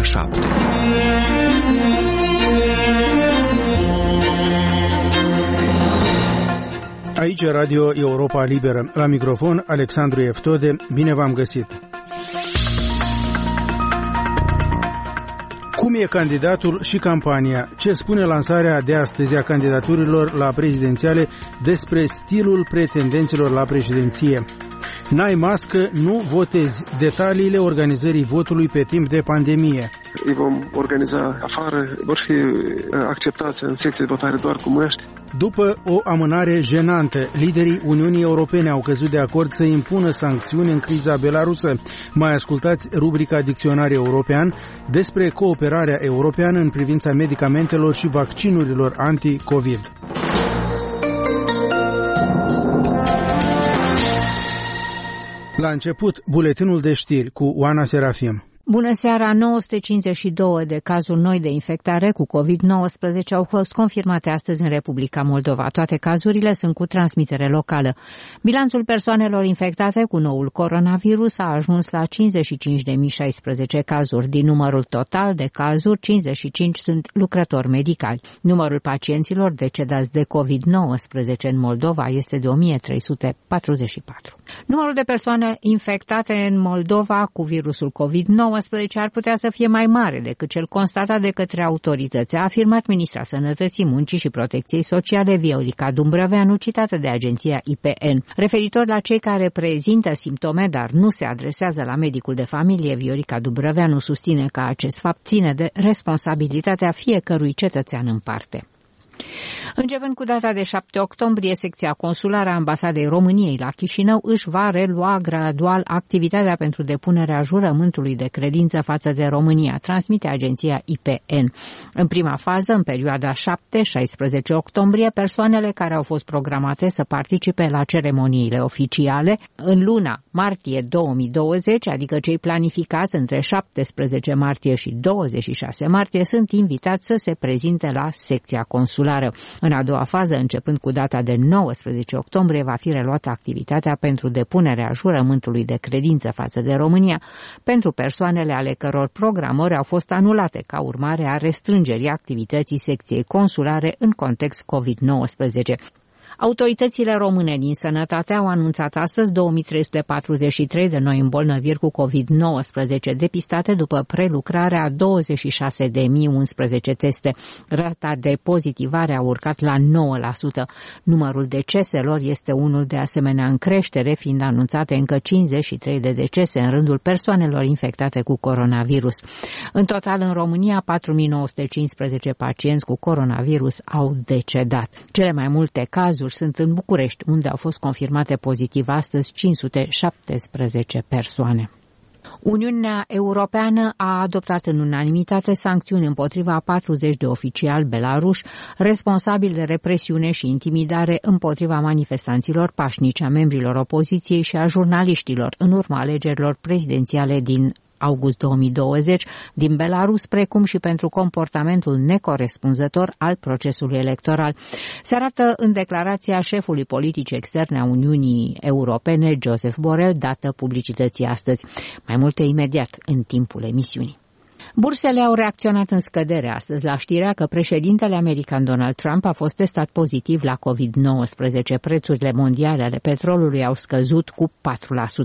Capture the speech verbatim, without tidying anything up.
șapte. Aici Radio Europa Liberă. La microfon, Alexandru Eftode. Bine v-am găsit! Cum e candidatul și campania? Ce spune lansarea de astăzi a candidaturilor la prezidențiale despre stilul pretendenților la președinție? N-ai mască, nu votezi. Detaliile organizării votului pe timp de pandemie. Îi vom organiza afară, vor fi acceptați în secție de votare doar cu măști. După o amânare jenantă, liderii Uniunii Europene au căzut de acord să impună sancțiuni în criza belarusă. Mai ascultați rubrica Dicționar European despre cooperarea europeană în privința medicamentelor și vaccinurilor anti-COVID. La început, buletinul de știri cu Oana Serafim. Bună seara! nouă sute cincizeci și doi de cazuri noi de infectare cu covid nouăsprezece au fost confirmate astăzi în Republica Moldova. Toate cazurile sunt cu transmitere locală. Bilanțul persoanelor infectate cu noul coronavirus a ajuns la cincizeci și cinci de mii șaisprezece cazuri. Din numărul total de cazuri, cincizeci și cinci sunt lucrători medicali. Numărul pacienților decedați de covid nouăsprezece în Moldova este de o mie trei sute patruzeci și patru. Numărul de persoane infectate în Moldova cu virusul covid nouăsprezece ar putea să fie mai mare decât cel constatat de către autorități, a afirmat ministra Sănătății, Muncii și Protecției Sociale, Viorica Dumbrăveanu, citată de agenția I P N. Referitor la cei care prezintă simptome, dar nu se adresează la medicul de familie, Viorica Dumbrăveanu susține că acest fapt ține de responsabilitatea fiecărui cetățean în parte. Începând cu data de șapte octombrie, secția consulară a Ambasadei României la Chișinău își va relua gradual activitatea pentru depunerea jurământului de credință față de România, transmite agenția I P N. În prima fază, în perioada șapte șaisprezece octombrie, persoanele care au fost programate să participe la ceremoniile oficiale în luna martie două mii douăzeci, adică cei planificați între șaptesprezece martie și douăzeci și șase martie, sunt invitați să se prezinte la secția consulară. În a doua fază, începând cu data de nouăsprezece octombrie, va fi reluată activitatea pentru depunerea jurământului de credință față de România pentru persoanele ale căror programări au fost anulate ca urmare a restrângerii activității secției consulare în context covid nouăsprezece. Autoritățile române din sănătate au anunțat astăzi două mii trei sute patruzeci și trei de noi îmbolnăviri cu covid nouăsprezece depistate după prelucrarea a douăzeci și șase de mii unsprezece teste. Rata de pozitivare a urcat la nouă la sută. Numărul deceselor este unul de asemenea în creștere, fiind anunțate încă cincizeci și trei de decese în rândul persoanelor infectate cu coronavirus. În total, în România, patru mii nouă sute cincisprezece pacienți cu coronavirus au decedat. Cele mai multe cazuri sunt în București, unde au fost confirmate pozitiv astăzi cinci sute șaptesprezece persoane. Uniunea Europeană a adoptat în unanimitate sancțiuni împotriva a patruzeci de oficiali belaruși responsabili de represiune și intimidare împotriva manifestanților pașnici, a membrilor opoziției și a jurnaliștilor în urma alegerilor prezidențiale din august două mii douăzeci din Belarus, precum și pentru comportamentul necorespunzător al procesului electoral. Se arată în declarația șefului politic externe a Uniunii Europene, Joseph Borrell, dată publicității astăzi. Mai multe imediat în timpul emisiunii. Bursele au reacționat în scădere astăzi la știrea că președintele american Donald Trump a fost testat pozitiv la covid nouăsprezece. Prețurile mondiale ale petrolului au scăzut cu patru la sută.